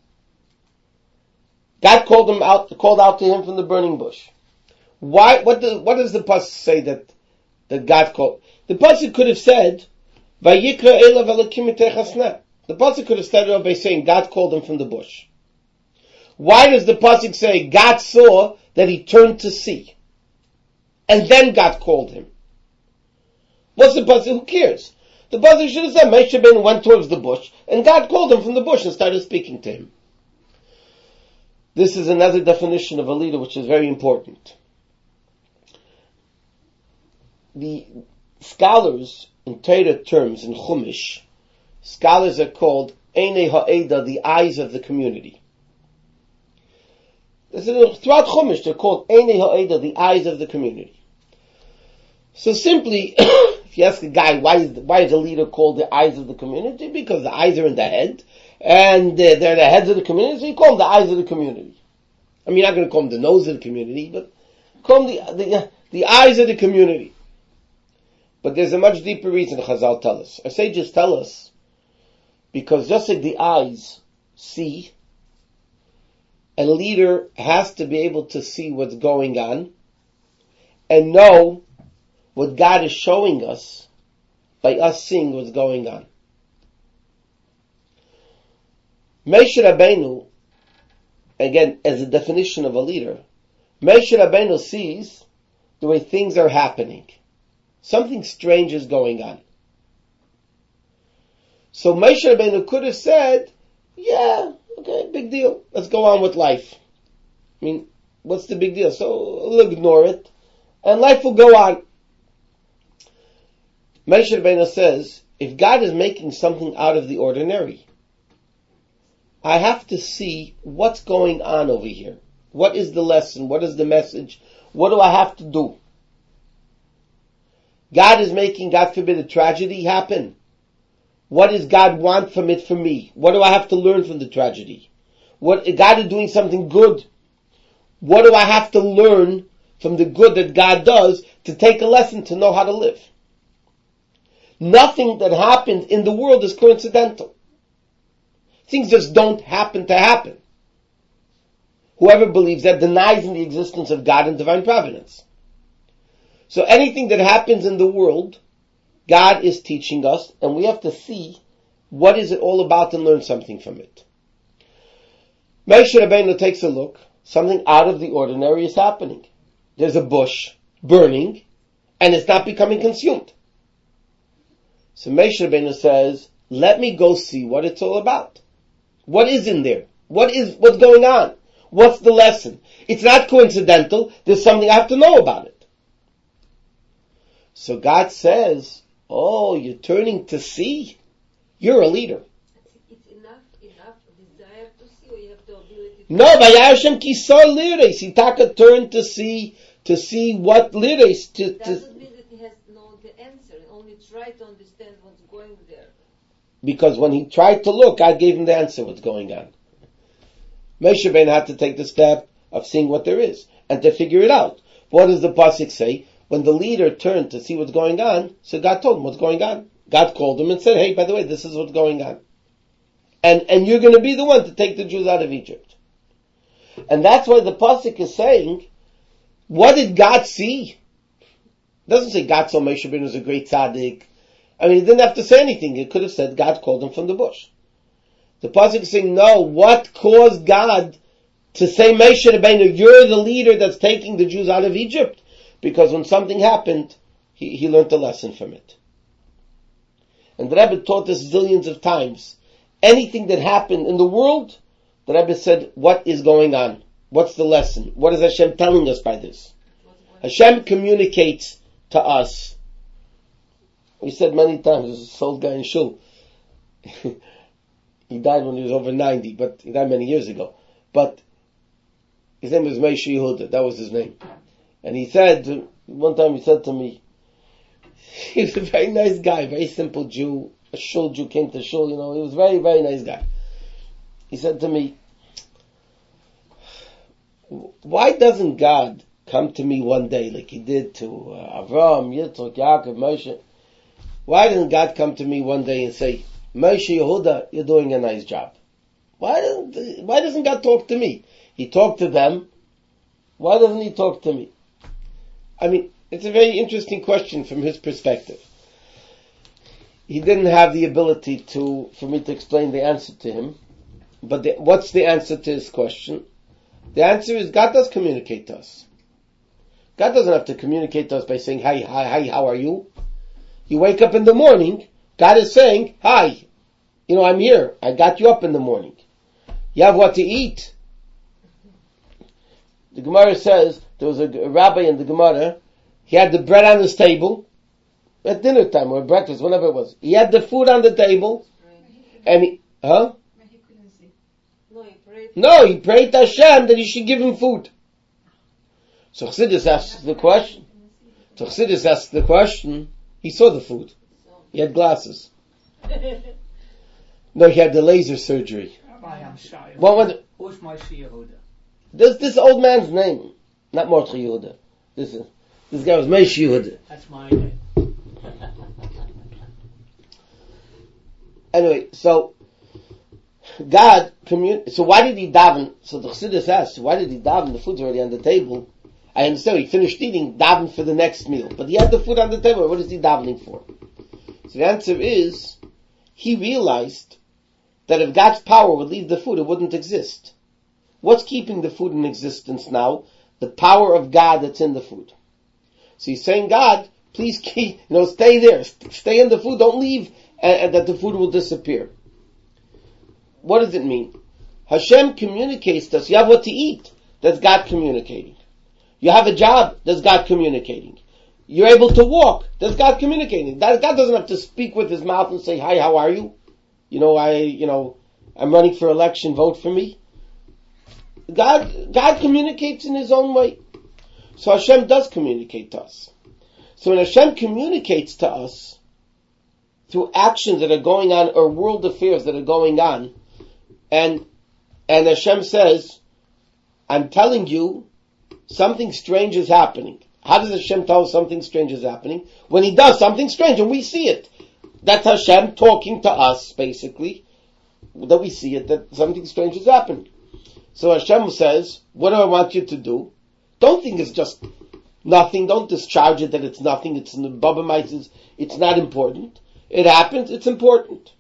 God called him out, called out to him from the burning bush. Why? What does what does the pasuk say that that God called? The pasuk could have said, "Vayikra elav elokim mitechas nes." The pasuk could have started off by saying God called him from the bush. Why does the pasuk say God saw that he turned to see, and then God called him? What's the pasuk? Who cares? The pasuk should have said Moshe Rabbeinu went towards the bush, and God called him from the bush and started speaking to him. This is another definition of a leader which is very important. The scholars in Torah terms, in Chumash, scholars are called Einei Ha'eda, the eyes of the community. Throughout Chumash, they're called Einei Ha'eda, the eyes of the community. So simply, if you ask a guy, why is, the, why is a leader called the eyes of the community? Because the eyes are in the head, and they're, they're the heads of the community, so you call them the eyes of the community. I mean, you're not going to call them the nose of the community, but call them the, the, the eyes of the community. But there's a much deeper reason Chazal tell us. Our sages tell us, because just like the eyes see, a leader has to be able to see what's going on and know what God is showing us by us seeing what's going on. Moshe Rabbeinu, again, as a definition of a leader, Moshe Rabbeinu sees the way things are happening. Something strange is going on. So Moshe Rabbeinu could have said, Yeah, okay, big deal. Let's go on with life. I mean, what's the big deal? So we'll ignore it, and life will go on. Moshe Rabbeinu says, if God is making something out of the ordinary, I have to see what's going on over here. What is the lesson? What is the message? What do I have to do? God is making, God forbid, a tragedy happen. What does God want from it for me? What do I have to learn from the tragedy? What, God is doing something good. What do I have to learn from the good that God does to take a lesson to know how to live? Nothing that happens in the world is coincidental. Things just don't happen to happen. Whoever believes that denies in the existence of God and divine providence. So anything that happens in the world, God is teaching us, and we have to see what is it all about and learn something from it. Moshe Rabbeinu takes a look. Something out of the ordinary is happening. There's a bush burning, and it's not becoming consumed. So Moshe Rabbeinu says, let me go see what it's all about. What is in there? What is, what's going on? What's the lesson? It's not coincidental. There's something I have to know about it. So God says, oh, you're turning to see? You're a leader. It's enough, enough desire to see, or you have the ability to No, Vayashem Kisar Lires. Itaka turned to see, to see what Lires, to, It to, doesn't mean that he has no the answer, only try to understand what's going there. because when he tried to look, God gave him the answer what's going on. Moshe Rabbeinu had to take the step of seeing what there is, and to figure it out. What does the pasuk say? When the leader turned to see what's going on, so God told him what's going on. God called him and said, hey, by the way, this is what's going on. And, and you're going to be the one to take the Jews out of Egypt. And that's why the pasuk is saying, what did God see? It doesn't say God saw Moshe Rabbeinu as a great tzaddik. I mean, he didn't have to say anything. It could have said God called him from the bush. The pasuk is saying, no, what caused God to say, Moshe Rabbeinu, you're the leader that's taking the Jews out of Egypt? Because when something happened, he, he learned a lesson from it. And the Rebbe taught us zillions of times. Anything that happened in the world, the Rebbe said, what is going on? What's the lesson? What is Hashem telling us by this? Hashem communicates to us. We said many times, there's this old guy in Shul. He died when he was over ninety, but he died many years ago. But his name was Moshe Yehuda, that was his name. And he said, one time he said to me, he was a very nice guy, very simple Jew, a Shul Jew, came to Shul, you know, he was a very, very nice guy. He said to me, why doesn't God come to me one day like he did to uh, Avraham, Yitzchak, Yaakov, Moshe? Why doesn't God come to me one day and say, Moshe Yehuda, you're doing a nice job? Why doesn't, why doesn't God talk to me? He talked to them. Why doesn't he talk to me? I mean, it's a very interesting question from his perspective. He didn't have the ability to, for me to explain the answer to him. But the, what's the answer to his question? The answer is God does communicate to us. God doesn't have to communicate to us by saying, hi, hi, hi, how are you? You wake up in the morning, God is saying, hi, you know, I'm here. I got you up in the morning. You have what to eat. The Gemara says, there was a, a rabbi in the Gemara, he had the bread on his table, at dinner time or breakfast, whenever it was. He had the food on the table, and he, huh? No, he prayed. No, he prayed to Hashem that he should give him food. So Chassidus asks the question, so Chassidus asks the question, he saw the food. He had glasses. No, he had the laser surgery. Rabbi, I'm sorry. What was it? Who's Moshe Yehuda? This, this old man's name, not Mordechai Yehuda. This is, this guy was Moshe Yehuda. That's my name. Anyway, so, God commun- so why did he daven? So the Chassidus asks, why did he daven? The food's already on the table. I understand he finished eating, daven for the next meal. But he had the food on the table, what is he davening for? So the answer is, he realized that if God's power would leave the food, it wouldn't exist. What's keeping the food in existence now? The power of God that's in the food. So he's saying, God, please keep, you know, stay there, stay in the food, don't leave, and, and that the food will disappear. What does it mean? Hashem communicates to us. You have what to eat. That's God communicating. You have a job. That's God communicating. You're able to walk. That's God communicating. God doesn't have to speak with his mouth and say, hi, how are you? You know, I, you know, I'm running for election, vote for me. God, God communicates in his own way. So Hashem does communicate to us. So when Hashem communicates to us through actions that are going on or world affairs that are going on, and, and Hashem says, I'm telling you, something strange is happening. How does Hashem tell us something strange is happening? When he does something strange and we see it. That's Hashem talking to us, basically, that we see it, that something strange is happening. So Hashem says, what do I want you to do? Don't think it's just nothing. Don't discharge it that it's nothing. It's in the Baba Mises. It's not important. It happens. It's important.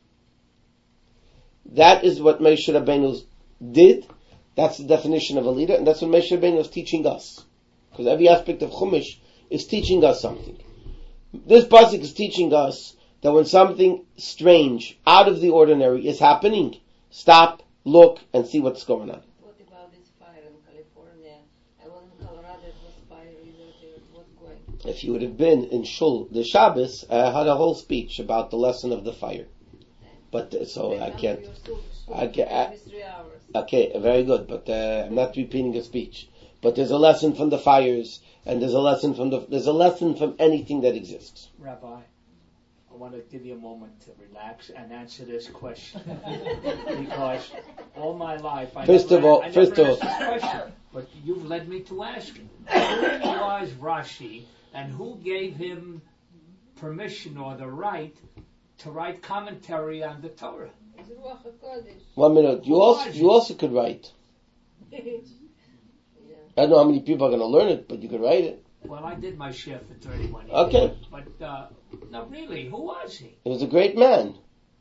That is what Moshe Rabbeinu did. That's the definition of a leader, and that's what Moshe Rabbeinu is teaching us. Because every aspect of Chumash is teaching us something. This pasuk is teaching us that when something strange, out of the ordinary, is happening, stop, look, and see what's going on. What about this fire in California? I was in Colorado, it was fire, it was going. If you would have been in Shul, the Shabbos, I had a whole speech about the lesson of the fire. But, uh, so I can't, I can't, I, okay, very good, but uh, I'm not repeating a speech. But there's a lesson from the fires, and there's a lesson from the, there's a lesson from anything that exists. Rabbi, I want to give you a moment to relax and answer this question. Because all my life, I first never, of all, I first never of asked all, this question, but you've led me to ask it. Who was Rashi, and who gave him permission or the right to write commentary on the Torah? One minute. You also, you also could write. I don't know how many people are going to learn it, but you could write it. Well, I did my share for thirty-one years. Okay. But, uh, no, really, who was he? He was a great man.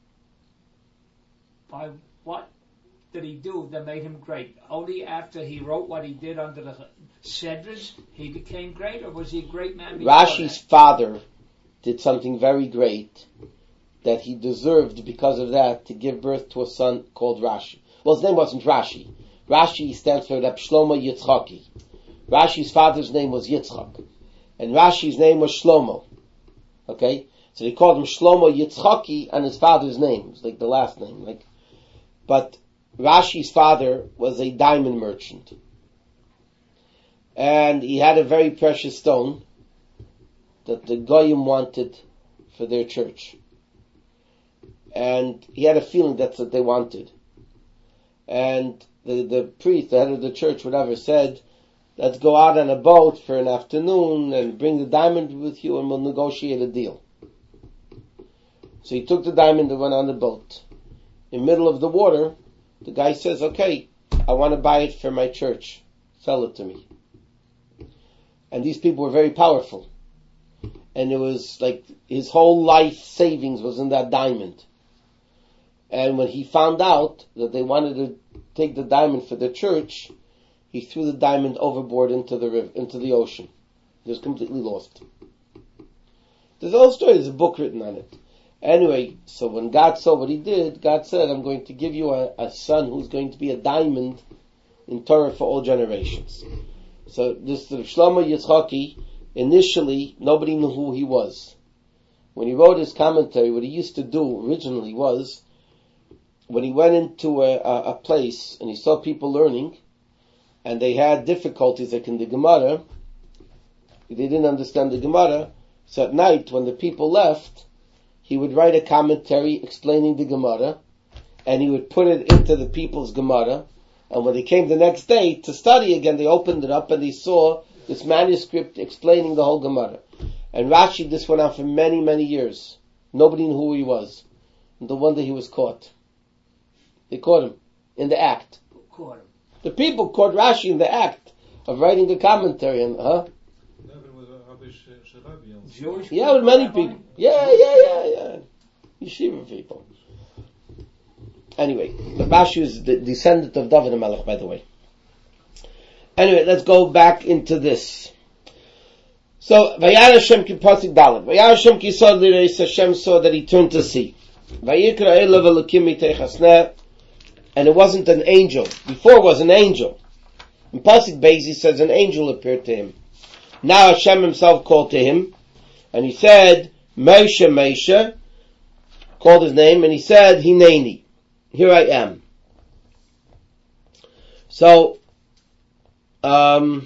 By what did he do that made him great? Only after he wrote what he did under the Sedras, he became great, or was he a great man before Rashi's that? father did something very great that he deserved, because of that, to give birth to a son called Rashi. Well, his name wasn't Rashi. Rashi stands for Reb Shlomo Yitzchaki. Rashi's father's name was Yitzchak. And Rashi's name was Shlomo. Okay? So they called him Shlomo Yitzchaki on his father's name. It's like the last name. Like, but Rashi's father was a diamond merchant. And he had a very precious stone that the Goyim wanted for their church. And he had a feeling that's what they wanted. And the, the priest, the head of the church, whatever, said, let's go out on a boat for an afternoon and bring the diamond with you and we'll negotiate a deal. So he took the diamond and went on the boat. In the middle of the water, the guy says, okay, I want to buy it for my church. Sell it to me. And these people were very powerful. And it was like his whole life savings was in that diamond. And when he found out that they wanted to take the diamond for the church, he threw the diamond overboard into the river, into the ocean. He was completely lost. There's a whole story, there's a book written on it. Anyway, so when God saw what he did, God said, I'm going to give you a, a son who's going to be a diamond in Torah for all generations. So this Shlomo Yitzchaki, initially, nobody knew who he was. When he wrote his commentary, what he used to do originally was, when he went into a, a, a place and he saw people learning, and they had difficulties like in the Gemara, they didn't understand the Gemara, so at night when the people left, he would write a commentary explaining the Gemara, and he would put it into the people's Gemara, and when they came the next day to study again, they opened it up and they saw this manuscript explaining the whole Gemara. And Rashi, this went on for many, many years. Nobody knew who he was. And the one day he was caught. They caught him in the act. Who caught him? The people caught Rashi in the act of writing a commentary. And, huh? Jewish Yeah, with many people. Yeah, yeah, yeah, yeah. Yeshiva people. Anyway, Rashi is the descendant of David HaMelech, by the way. Anyway, let's go back into this. So, Vayar Hashem ki pasuk Dalet. Vayar Hashem ki sod lireis, Hashem saw that he turned to see. Vayikra elav elokim mitei chasneh. and it wasn't an angel. Before it was an angel. In Pasuk Beis, he says an angel appeared to him. Now Hashem himself called to him, and he said, Moshe, Moshe, called his name, and he said, Hineni, here I am. So, um,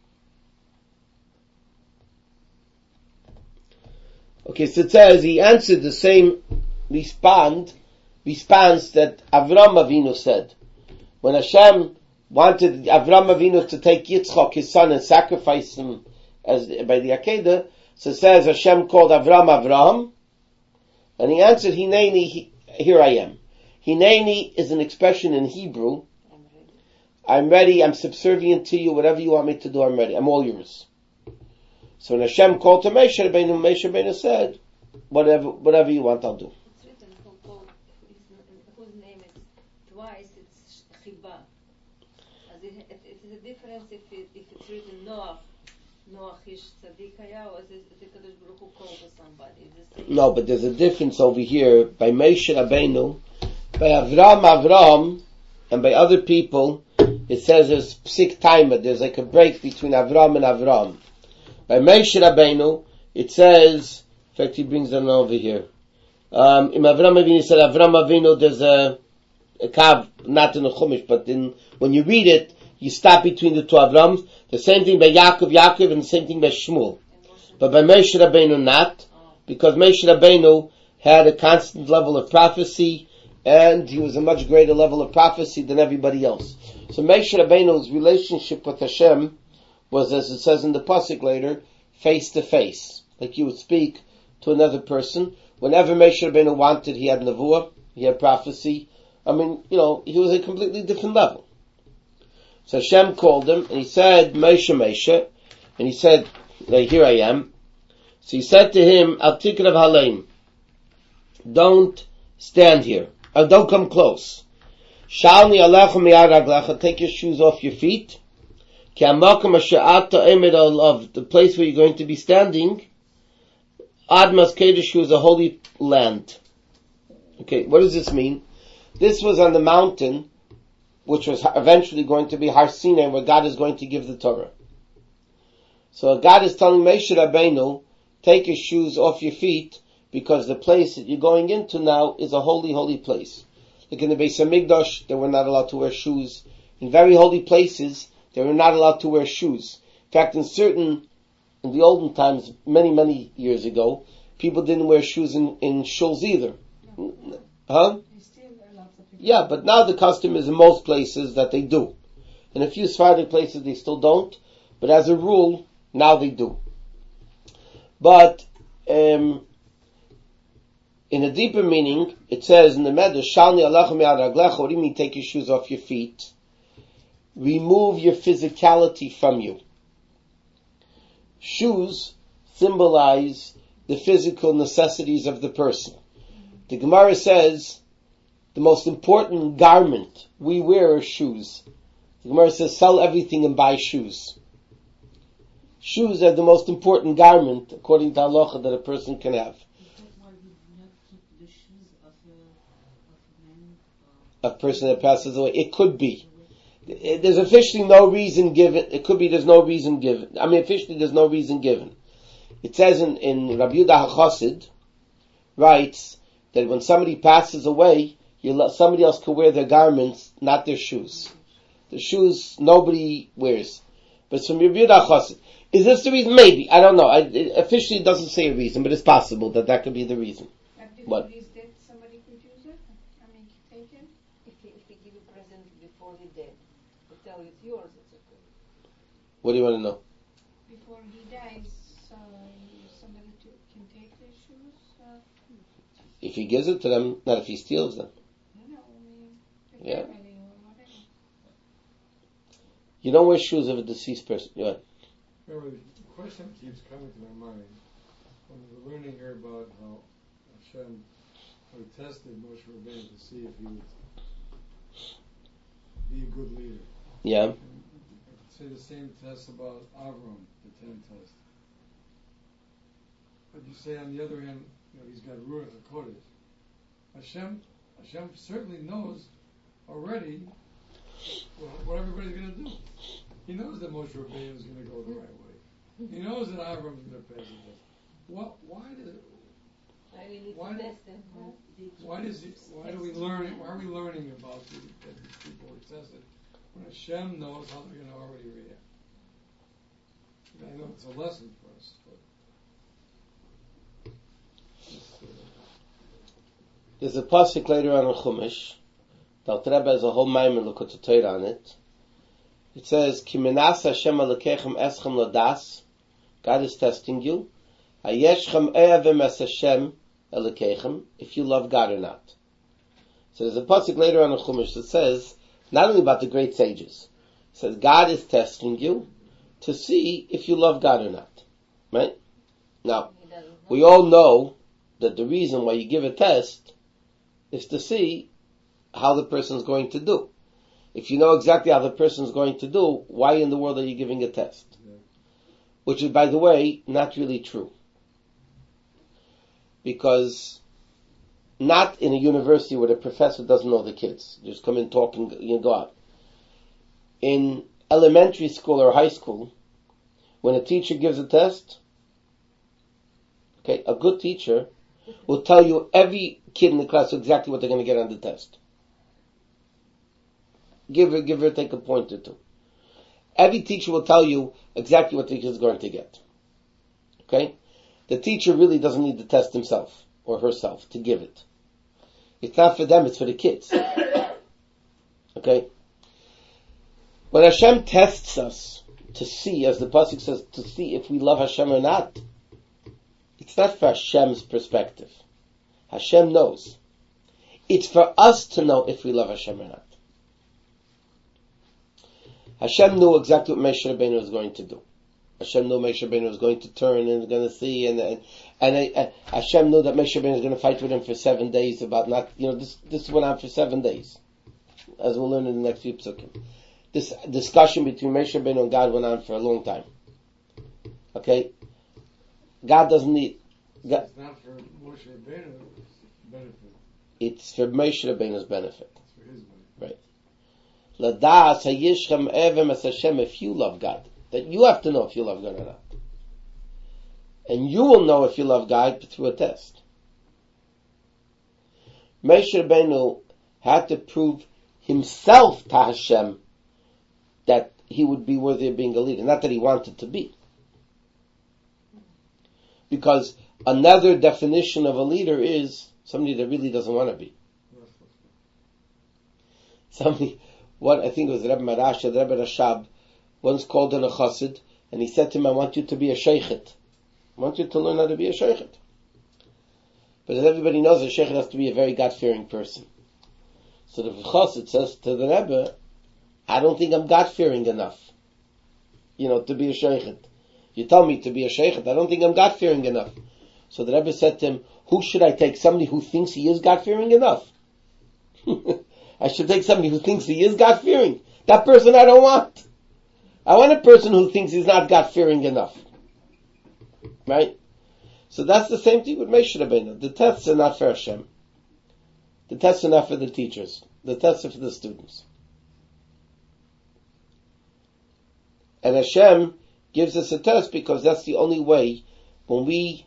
okay, so it says, he answered the same respond, response that Avram Avinu said. When Hashem wanted Avram Avinu to take Yitzchak, his son, and sacrifice him as by the Akedah, so it says Hashem called Avram Avram, and he answered, Hineni, he, here I am. Hineni is an expression in Hebrew. I'm ready, I'm subservient to you, whatever you want me to do, I'm ready, I'm all yours. So when Hashem called to Moshe Rabbeinu, Moshe Rabbeinu said, whatever, whatever you want, I'll do. It's written who called, whose name is twice, it's Chiba. As it, it, it is a difference if, it, if it's written Noach, Noach ish Tzaddik Haya, or is it the Kadosh Baruch Hu called to somebody? The no, but there's a difference over here, by Moshe Rabbeinu, by Avram Avram, and by other people, it says there's psik timer, there's like a break between Avram and Avram. By Moshe Rabbeinu, it says, in fact he brings them over here. Um, in Avram Avinu, it said Avram Avinu, there's a, a kav, not in the Chumash, but in, when you read it, you stop between the two Avrams. The same thing by Yaakov, Yaakov, and the same thing by Shmuel. But by Moshe Rabbeinu not, because Moshe Rabbeinu had a constant level of prophecy, and he was a much greater level of prophecy than everybody else. So Moshe Rabbeinu's relationship with Hashem was, as it says in the pasuk later, face to face, like you would speak to another person. Whenever Moshe Rabbeinu wanted, he had nevuah, he had prophecy. I mean, you know, he was a completely different level. So Hashem called him, and he said, Moshe, Moshe, and he said, here I am. So he said to him, Al tikrav haleim, don't stand here, or don't come close. Shalni alecha miyad raglecha, take your shoes off your feet. Ki hamakom asher ata omed alav, the place where you're going to be standing, Admas Kedesh is a holy land. Okay, what does this mean? This was on the mountain, which was eventually going to be Har Sinai, where God is going to give the Torah. So God is telling Moshe Rabbeinu, take your shoes off your feet, because the place that you're going into now is a holy, holy place. Like in the Beis HaMikdash, they were not allowed to wear shoes. In very holy places, they were not allowed to wear shoes. In fact, in certain, in the olden times, many, many years ago, people didn't wear shoes in, in shuls either. No. Huh? Yeah, but now the custom is in most places that they do. In a few Sephardic places they still don't, but as a rule, now they do. But, um, in a deeper meaning, it says in the Medrash, Shalni alachem yad raglecha, what do you mean take your shoes off your feet? Remove your physicality from you. Shoes symbolize the physical necessities of the person. The Gemara says, the most important garment we wear are shoes. The Gemara says, sell everything and buy shoes. Shoes are the most important garment, according to halacha, that a person can have. A person that passes away. It could be. There's officially no reason given. It could be there's no reason given. I mean, officially there's no reason given. It says in, in Rabbi Yehuda HaChassid, writes that when somebody passes away, you let, somebody else can wear their garments, not their shoes. The shoes nobody wears. But it's from Rabbi Yehuda HaChassid. Is this the reason? Maybe. I don't know. I, it officially doesn't say a reason, but it's possible that that could be the reason. What? Somebody could use it? I mean, take it? If he, if he give a present before he dead, to tell you it's yours, it's okay. What do you want to know? Before he dies, uh, somebody to, can take their shoes? Uh, if he gives it to them, not if he steals them. I know, I mean, the Yeah. family or whatever. You don't wear shoes of a deceased person. Yeah. Remember, the question keeps coming to my mind when we're learning here about how Hashem had tested Moshe Rabbeinu to see if he would be a good leader. Yeah. And I could say the same test about Avram, the ten test. But you say on the other hand, you know, he's got Ruach HaKodesh. Hashem, Hashem certainly knows already already what, what everybody's going to do. He knows that Moshe Rabbeinu is going to go the right way. He knows that Avram is going to pass the test. What? Why does? Why we need Why to do- test them? Huh? Why does? He, why do we learn? Why are we learning about the, that these people were tested when Hashem knows how they're going to already react? I know it's a lesson for us, but it's, uh, There's a pasuk later on in Chumash. The Alter Rebbe has a whole Maimon L'Kutei Torah on it. It says, "Ki menas Hashem Elokechem eschem ladas." God is testing you. Hayeshchem e'avim es Hashem Elokechem, if you love God or not. So there's a pasuk later on in Chumash that says not only about the great sages. It says God is testing you to see if you love God or not. Right? Now, He doesn't know. we all know that the reason why you give a test is to see how the person's going to do. If you know exactly how the person's going to do, why in the world are you giving a test? Yeah. Which is, by the way, not really true. Because not in a university where the professor doesn't know the kids. Just come in, talk, and you go out. In elementary school or high school, when a teacher gives a test, okay, a good teacher will tell you every kid in the class exactly what they're going to get on the test. Give or, give or take a point or two. Every teacher will tell you exactly what the kid is going to get. Okay? The teacher really doesn't need the test himself or herself to give it. It's not for them, it's for the kids. Okay? When Hashem tests us to see, as the pasuk says, to see if we love Hashem or not, it's not for Hashem's perspective. Hashem knows. It's for us to know if we love Hashem or not. Hashem knew exactly what Moshe Rabbeinu was going to do. Hashem knew Moshe Rabbeinu was going to turn and going to see, and and, and uh, Hashem knew that Moshe Rabbeinu was going to fight with him for seven days about not, you know, this this went on for seven days, as we'll learn in the next few psukim. This discussion between Moshe Rabbeinu and God went on for a long time. Okay, God doesn't need. God, it's not for Moshe Rabbeinu's benefit. It's for Moshe Rabbeinu's benefit. It's for his benefit. Right. Ladas hayishchem evem es Hashem, if you love God. That you have to know if you love God or not. And you will know if you love God through a test. Moshe Rabbeinu had to prove himself to Hashem that he would be worthy of being a leader. Not that he wanted to be. Because another definition of a leader is somebody that really doesn't want to be. Somebody, what I think it was Rebbe Marasha, the Rebbe Rashab, once called in a chassid, and he said to him, I want you to be a sheikhet. I want you to learn how to be a sheikhet. But as everybody knows, a sheikhet has to be a very God-fearing person. So the chassid says to the Rebbe, I don't think I'm God-fearing enough, you know, to be a sheikhet. You tell me to be a sheikhet, I don't think I'm God-fearing enough. So the Rebbe said to him, who should I take? Somebody who thinks he is God-fearing enough? I should take somebody who thinks he is God-fearing. That person I don't want. I want a person who thinks he's not God-fearing enough. Right? So that's the same thing with Moshe Rabbeinu. The tests are not for Hashem. The tests are not for the teachers. The tests are for the students. And Hashem gives us a test because that's the only way when we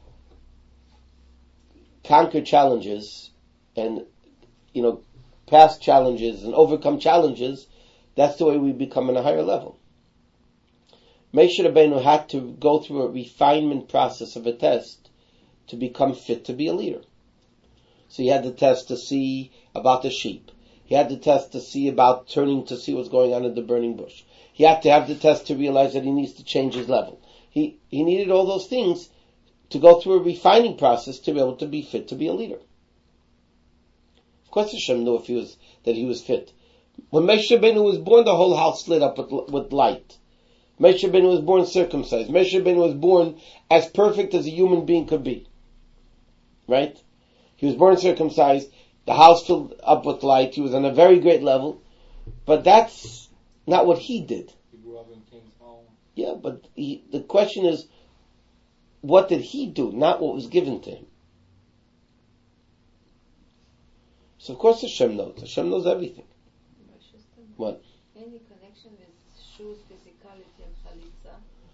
conquer challenges and, you know, pass challenges and overcome challenges, that's the way we become on a higher level. Moshe Rabbeinu had to go through a refinement process of a test to become fit to be a leader. So he had the test to see about the sheep. He had the test to see about turning to see what's going on in the burning bush. He had to have the test to realize that he needs to change his level. He he needed all those things to go through a refining process to be able to be fit to be a leader. Of course Hashem knew if he was, that he was fit. When Moshe Rabbeinu was born, the whole house lit up with, with light. Moshe Rabbeinu was born circumcised. Moshe Rabbeinu was born as perfect as a human being could be. Right? He was born circumcised. The house filled up with light. He was on a very great level. But that's not what he did. He grew up in King's home. Yeah, but he, the question is, what did he do? Not what was given to him. So of course Hashem knows. Hashem knows everything. Moshe What? Any connection with shoes, physicality, and chalitza?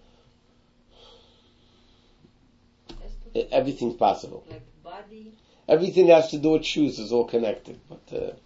Has to Everything's possible. like body. Everything that has to do with shoes is all connected. But uh,